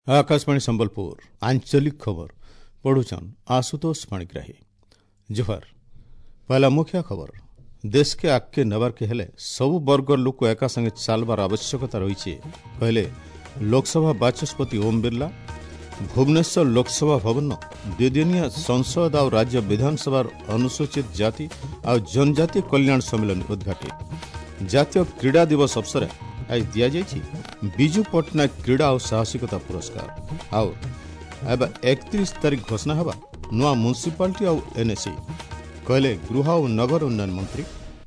आकाशवाणी संबलपुर आंचलिक खबर पढ़ुचन आशुतोष पाणिग्राही। जोहार। पहला मुख्य खबर देश के आगे नबार के हेले सबु वर्गर लोक एका संगे चलबार आवश्यकता रही कहले लोकसभा बाचस्पति ओम बिरला। भुवनेश्वर लोकसभा भवन द्विदिनिया संसद और राज्य विधानसभा अनुसूचित जाति और जनजाति कल्याण सम्मेलन उद्घाटित। जातीय क्रीड़ा दिवस अवसर आज दि जाइए विजु पट्टनायक क्रीड़ा और साहसिकता पुरस्कार और 31 तारीख घोषणा हवा नुआ म्युनिसिपालिटी और एनएसी कहले गृह और नगर उन्नयन मंत्री।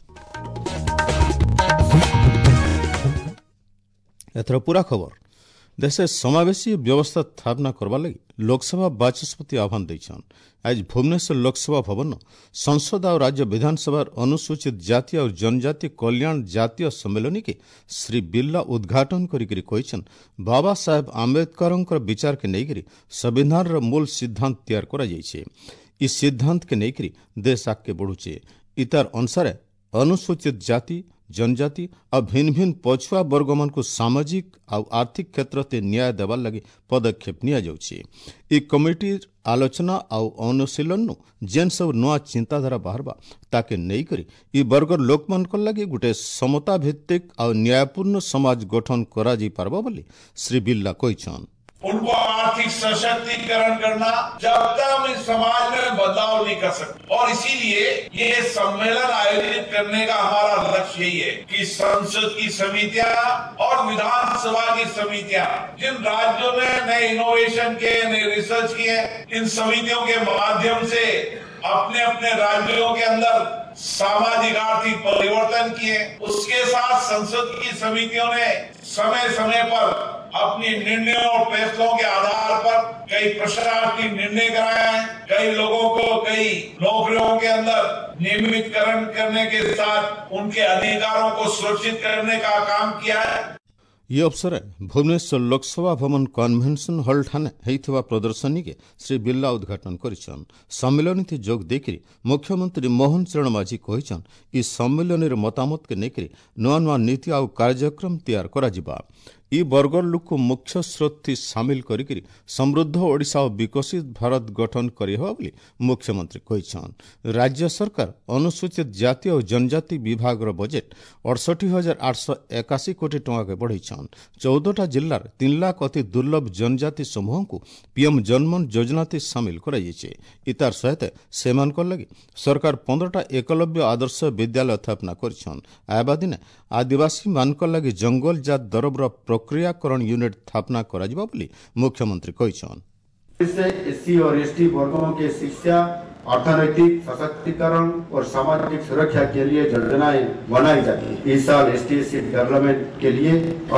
एथर पूरा खबर देश समावेशी व्यवस्था स्थापना करवा लगी लोकसभा बाचस्पति आह्वान देछन। आज भुवनेश्वर लोकसभा भवन संसद और राज्य विधानसभा अनुसूचित जाति और जनजाति कल्याण जातीय सम्मेलन के श्री बिरला उद्घाटन करिकरी कहिछन बाबा साहेब आंबेडकर विचार के नैकरी संविधान रो मूल सिद्धांत तैयार करा जाइछे। इस सिद्धांत के नैकरी देश आगे बढ़ुचे। इतार अनुसार अनुसूचित जाति जनजाति और भिन्न भिन्न पछुआ वर्गमान को सामाजिक और आर्थिक क्षेत्र से न्याय देवार लगी पदक्षेप निया जाउछि। ई कमिटी आलोचना और अनुशीलन जेन सब नुआ चिंताधारा बाहरबा ताके नहीं करी ई वर्गर लोकमान को लगी गुटे समता भित्तिक और न्यायपूर्ण समाज गठन करा जी पारबा बोली श्री बिरला कहिछन। उनको आर्थिक सशक्तिकरण करना जब तक हम इस समाज में बदलाव नहीं कर सकते और इसीलिए ये सम्मेलन आयोजित करने का हमारा लक्ष्य यही है कि संसद की समितियां और विधानसभा की समितियां जिन राज्यों ने नए इनोवेशन के नए रिसर्च किए इन समितियों के माध्यम से अपने अपने राज्यों के अंदर सामाजिक आर्थिक परिवर्तन किए। उसके साथ संसद की समितियों ने समय समय पर अपनी निर्णयों और फैसलों के आधार पर कई प्रशासनिक निर्णय कराए हैं। कई लोगों को कई नौकरियों के अंदर नियमितकरण करने के साथ उनके अधिकारों को सुरक्षित करने का काम किया है। ये अवसर भुवनेश्वर लोकसभा भवन कन्वेंशन हॉल ठाने होइथिबा प्रदर्शनी के श्री बिरला उद्घाटन करिछन। सम्मेलन थी जोग देकरी मुख्यमंत्री मोहन चरण माझी कहिछन इस सम्मेलन मतामत के नेकरी नुआ नुआ नीति और कार्यक्रम तैयार करा जिबा। ई वर्गर लोक मुख्य स्रोत थी सामिल करिकरी समृद्ध ओडिशा और विकसित भारत गठन करी हो बोली मुख्यमंत्री कहिछन। राज्य सरकार अनुसूचित जाति और जनजाति विभाग रो बजेट 68,881 कोटी टंका के बढ़ाइछन। 14टा जिल्लार 3 लाख अति दुर्लभ जनजाति समूह को पीएम जनमन योजना थी सामिल करा जाइछे। इतार सहित सेमान को लगी सरकार 15टा एकलव्य आदर्श विद्यालय स्थापना करिछन। आबा दिने आदिवासी मानक लगी जंगल जात दरबर प्रक्रियाकरण यूनिट स्थापना करा जिबा बोली मुख्यमंत्री कहिछन। इससे एससी और एसटी वर्गों के शिक्षा अर्थनैतिक सशक्तिकरण और सामाजिक सुरक्षा के लिए योजनाएं बनाई जाती। इस साल एसटी डेवलपमेंट के लिए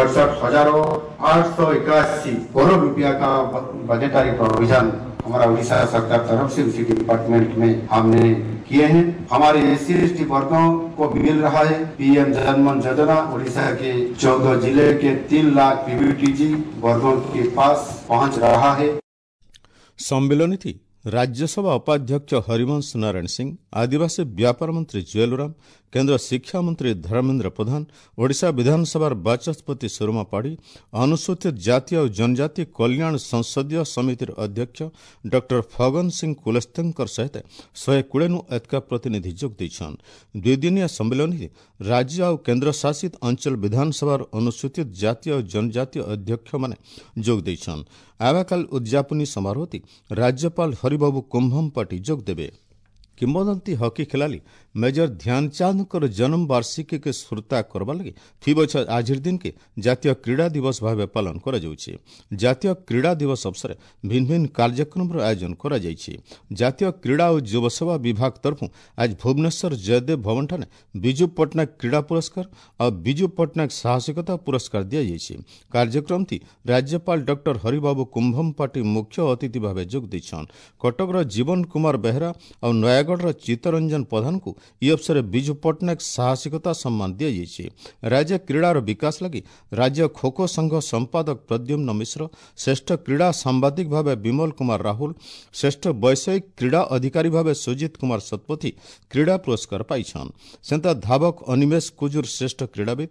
68,881 करोड़ रुपया का बजटरी प्रोविजन हमारा उड़ीसा सरकार तरफ से उसी डिपार्टमेंट में हमने किए हैं। हमारे एससी एसटी वर्गों को मिल रहा है पीएम जनमन योजना। उड़ीसा के 14 जिले के 3 लाख पीबीटीजी वर्गों के पास पहुंच रहा है। सम्मेलन थी राज्यसभा उपाध्यक्ष हरिवंश नारायण सिंह, आदिवासी व्यापार मंत्री जुएल ओराम, केंद्र शिक्षा मंत्री धर्मेंद्र प्रधान, ओडिशा विधानसभा बाचस्पति सुरमा पाढ़ी, अनुसूचित जाति और जनजाति कल्याण संसदीय समितिर अध्यक्ष डॉक्टर फगन सिंह कुलस्तेंकर सहित 120 एतका प्रतिनिधि जोग देछन। द्विदिनिया सम्मेलन राज्य और केंद्र शासित अंचल विधानसभा अनुसूचित जाति और जनजाति अध्यक्ष माने जोग देछन। आवाकाल उद्यापनी समारोह राज्यपाल हरिबाबू कुंभमपाटी जोग देबे। किंबदंती हॉकी खिलाड़ी मेजर ध्यानचंद जन्म वार्षिकी के स्फूर्ता करवा लगी फी बछर आज दिन के जातीय क्रीड़ा दिवस भाव पालन करा जाउछि। जातीय क्रीड़ा दिवस अवसर भिन्न भिन्न कार्यक्रम आयोजन करा जाइछि। जातीय क्रीड़ा और युवसेवा विभाग तरफ आज भुवनेश्वर जयदेव भवन ठाने विजु पट्टनायक क्रीड़ा पुरस्कार और विजु पट्टनायक साहसिकता पुरस्कार दिया जाइछि। कार्यक्रम थी राज्यपाल डॉक्टर हरिबाबू कुंभमपाटी मुख्य अतिथि भाव जोग दैछन। कटकर जीवन कुमार बेहरा और नयागढ़ चित्तरंजन प्रधान को यह अवसर विजु पट्टनायक साहसिकता सम्मान दिया जाइए। राज्य क्रीड़ार विकास लगी राज्य खो खो संघ संपादक प्रद्युम्न मिश्र, श्रेष्ठ क्रीड़ा सांबादिक भाव विमल कुमार राहुल, श्रेष्ठ वैषयिक क्रीड़ा अधिकारी भाव सुजित कुमार सतपथी क्रीड़ा पुरस्कार पाइछन। सेंता धावक अनिमेष कुजूर श्रेष्ठ क्रीड़ाविद,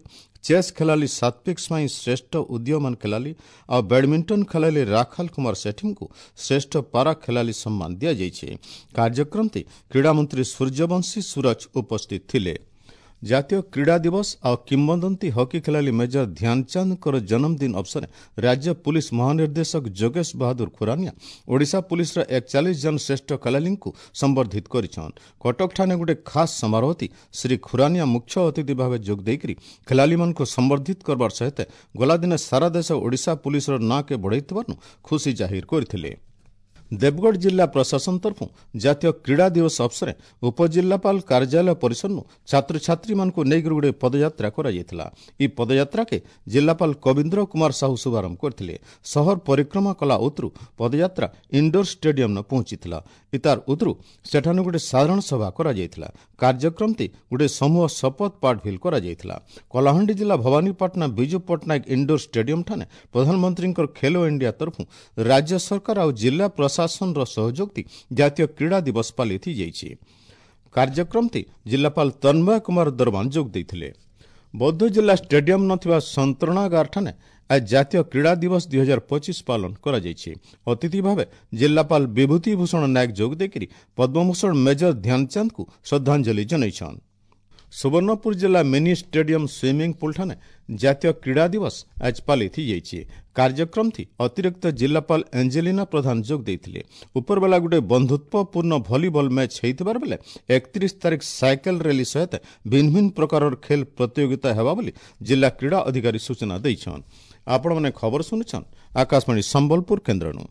चेस खेलाली सात्विक स्वाई श्रेष्ठ उदीयमान खेलाली और बैडमिंटन खेलाली राखाल कुमार सेठी को श्रेष्ठ पारा खेलाली सम्मान दिया जाइए। कार्यक्रम क्रीड़ा मंत्री सूर्यवंशी सूरज उपस्थित थिले। जातीय क्रीड़ा दिवस और किंवदंती हॉकी खेलाली मेजर ध्यानचंद जन्मदिन अवसर राज्य पुलिस महानिर्देशक जोगेश बहादुर खुरानिया ओडिशा पुलिस 41 जन श्रेष्ठ खेलाली को संबर्धित करिछन। कटक ठाणे गोटे खास समारोह श्री खुरानिया मुख्य अतिथि भाव जोग देकरी खेलाली मान को संबर्धित करबार सहित गला दिन सारा देश ओडिशा पुलिस ना के बढ़ाई खुशी जाहिर करथिले। देवगढ़ जिला प्रशासन तरफ जातीय क्रीड़ा दिवस अवसर उपजिलापाल कार्यालय परिसर छात्र छात्री मान नहीं गोटे पदयात्रा करा। पदयात्रा के जिलापाल कविंद्र कुमार साहू शुभारंभ करथिले। शहर परिक्रमा कला उतरु पदयात्रा इंडोर स्टेडियम न पहुंची। इतार उतरु सेठाने गोटे साधारण सभा करा। कार्यक्रम गोटे समूह शपथ पाठ भी करा। कलाहांडी जिला भवानीपाटना बिजू पट्टनायक इंडोर स्टेडियम ठाने प्रधानमंत्री खेलो इंडिया तरफ राज्य सरकार और जिला प्रशासन सहयोग जातीय क्रीड़ा दिवस पालित जाइए। कार्यक्रम जिलापाल तन्मय कुमार दरबान जोग देथिले। बौद्ध जिला स्टेडियम नथिबा संतरणागार ठाने आज जातीय क्रीड़ा दिवस 2025 पालन करा जाइए। अतिथि भावे जिलापाल विभूति भूषण नायक जोग देकरी पद्मभूषण मेजर ध्यानचंद को श्रद्धांजलि जनैछन। सुवर्णपुर जिला मिनी स्टेडियम स्विमिंग पूल ठाने जातीय क्रीड़ा दिवस आज पालित जाइए। कार्यक्रम अतिरिक्त जिलापाल एंजेलिना प्रधान जोग देथिले। उपरवाला गोटे बंधुत्वपूर्ण भलीबॉल मैच होइतबार बेले 31 तारीख साइकेल रैली सहित भिन्न भिन्न प्रकार खेल प्रतियोगिता हेबा बोली जिला क्रीड़ा अधिकारी सूचना दैछन। आपण माने खबर सुनिछन आकाशवाणी संबलपुर केन्द्रनु।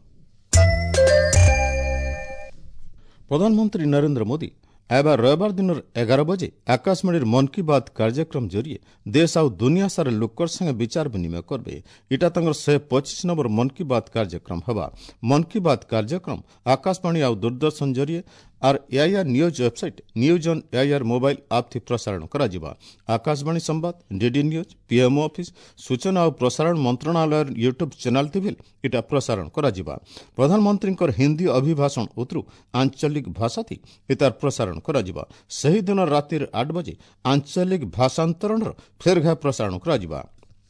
प्रधानमंत्री नरेंद्र मोदी एबार रविवार दिन 11 बजे आकाशवाणी मन की बात कार्यक्रम जरिए देश और दुनिया सारे लोकर संगे विचार विनिमय करबे। इटा तंगर 125 नंबर मन की बात कार्यक्रम हवा। मन की बात कार्यक्रम आकाशवाणी और दूरदर्शन जरिए और AIR news website news on AIR mobile app थी प्रसारण करा जिबा। आकाशवाणी संवाद डीडी न्यूज पीएमओ ऑफिस सूचना और प्रसारण मंत्रणालय यूट्यूब चैनल थी भी इटा प्रसारण करा जिबा। प्रधानमंत्री हिंदी अभिभाषण उतरु आंचलिक भाषा थी इतार प्रसारण करा जिबा। सही दिन राति 8 बजे आंचलिक भाषांतरण फेर घा प्रसारण करा जिबा।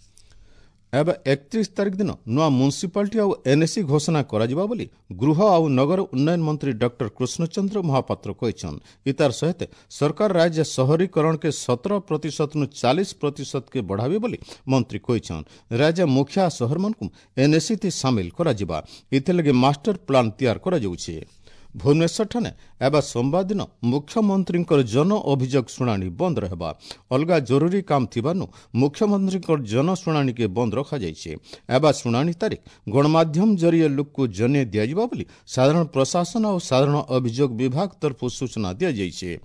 एवं 31 तारीख दिन नुआ म्युनिसिपालिटी और एनएसी घोषणा करा जिबा बोली गृह और नगर उन्नयन मंत्री डॉक्टर कृष्णचंद्र महापात्र कहछन। इतार सहित सरकार राज्य शहरीकरण के 17% नु 40% के बढ़ावे बोली मंत्री कहछन। राज्य मुखिया शहर मन को एनएसी थी शामिल करा जिबा। इथे लगे मास्टर प्लान तैयार करा जाउछे। भुवनेश्वर ठाने एवं सोमवार दिन मुख्यमंत्री जन अभियोग शुणाणी बंद रहबा। अलगा जरूरी काम थिबानु मुख्यमंत्री जन शुणाणी के बंद रखा जाइए। एवं शुणाणी तारीख गणमाध्यम जरिए लोक को जन दिया बोली साधारण प्रशासन और साधारण अभियोग विभाग तरफ सूचना दि जाइए।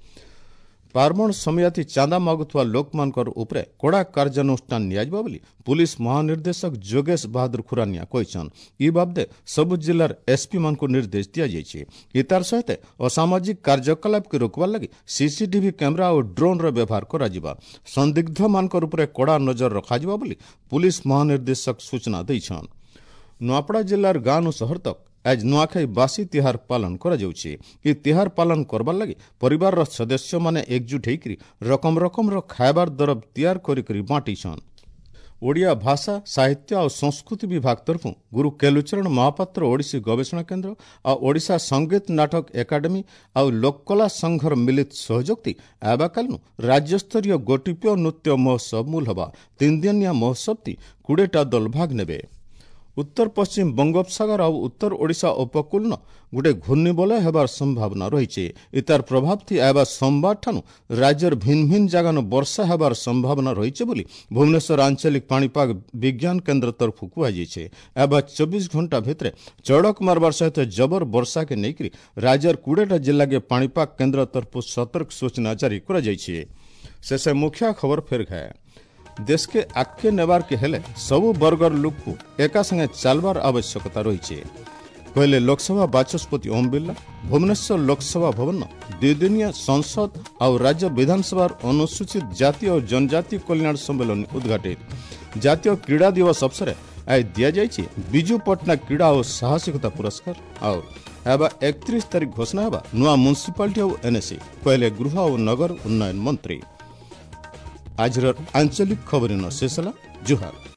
पार्वण समयाती चांदा मागुवा लोक मानकर उपरे कड़ा कार्यानुष्ठान नियाजिबा बोली पुलिस महानिर्देशक जोगेश बहादुर खुरानिया कहछन। ई बाबदे सब जिलार एसपी मान को निर्देश दिया जाइए। इतार सहित असामाजिक कार्यकलाप के रोकवा लगी सीसीटीवी कैमरा और ड्रोन रो व्यवहार करा जिबा। संदिग्ध मानकर उपरे कड़ा नजर रखा जिबा बोली पुलिस महानिर्देशक सूचना दैछन। नुआपड़ा जिलार गाँव शहर तक आज नुआखाई बासी तिहार पालन करा जाउछि। ई तिहार पालन करबार लगी परिवार रो सदस्य माने एकजुट होइकरी रकम रकम रो खायबार दरब तैयार करी बांटीछन। ओडिया भाषा साहित्य और संस्कृति विभाग तरफ गुरु केलुचरण महापात्र ओडिसी गवेषणा केन्द्र और ओडिशा संगीत नाटक एकाडेमी और लोककला संघर मिलित सहयोग एबाकाल राज्यस्तरीय गोटिप्य नृत्य महोत्सव मूल हवा। 3 दिनिया महोत्सव 20टा दल भाग नेबे। उत्तर पश्चिम बंगोपसागर और उत्तर ओडिशा उपकूल गोटे घूर्णिबलय हेबार संभावना रही। इतार प्रभाव थी एबा सोमवार ठानु राज्यर भिन्न भिन्न जगह वर्षा हेबार संभावना रही बोली भुवनेश्वर आंचलिक पाणीपाग विज्ञान केन्द्र तरफ कहुई। एबा 24 घंटा भितर चढ़क मारबार सहित जबर वर्षा के लेकर राज्यर 20टा जिला के पाणीपाग केन्द्र तरफ सतर्क सूचना जारी करा जाइए। शेषे मुख्य खबर फेर गए। देश के आगे नेबार के हेले सबु वर्गर लोक को एका संगे चलबार आवश्यकता रही कहले लोकसभा बाचस्पति ओम बिरला। भुवनेश्वर लोकसभा भवन 2 दिनिया संसद और राज्य विधानसभा अनुसूचित जाति और जनजाति कल्याण सम्मेलन उद्घाटित। जातीय क्रीड़ा दिवस अवसर आज दिया जाइए बिजू पट्टनायक क्रीड़ा और साहसिकता पुरस्कार और एवं 31 तारीख घोषणा होगा नुआ म्युनिसिपालिटी और एनएसी कहले गृह और नगर उन्नयन मंत्री। आज आंचलिक खबर न शेष जुहार।